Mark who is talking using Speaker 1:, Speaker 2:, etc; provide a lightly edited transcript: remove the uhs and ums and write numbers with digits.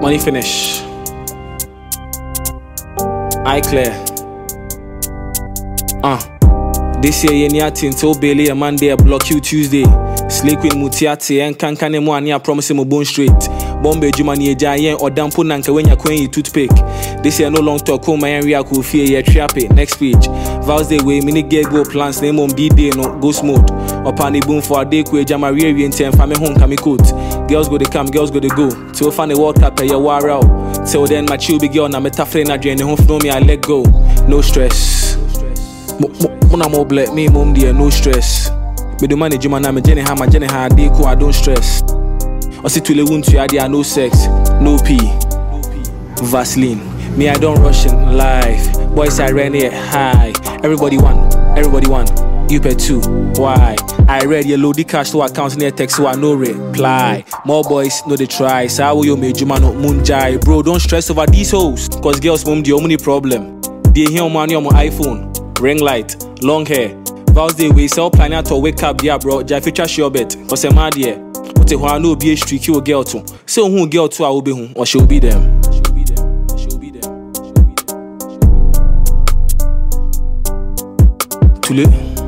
Speaker 1: Money finish. Eye clear. This year yeni ati till Bailey a Monday, block you Tuesday. Slay Queen Mutiati and kankane mo ani a promise mo bone straight. Bombe Jumani Jayen or dampo nanka when you're queen toothpick. This year no long talk home my area could fear ye trap it. Next page. Vows day way mini gay go plans name on B-Day no ghost mode. Upon the boom for a day kwe jamari and family home kami coat. Girls go to come, girls go to go. Till find the World Cup a war out. Till then my chill big girl na metafre na drain the home for me I let go. No stress. Mona mo black me mom dear no stress. Me do manage man na me jenny ha dey cool I don't stress. I see to le wound to idea no sex, no pee. Vaseline. Me I don't rush in life. Boys I ran it high. Everybody one. You pay two. Why? I read your load the cash to account near text so I no reply. More boys know they try. So how you make Juma no moonjai. Bro, don't stress over these hoes. Cause girls mom the only problem. They hear money on my iPhone. Ring light, long hair. Vows they way sell planet to wake up, yeah, bro. Jai feature sure bet. Cause I'm mad here. What I know be a streak you girl to. So who girl to I will be whom or she'll be them. Too late.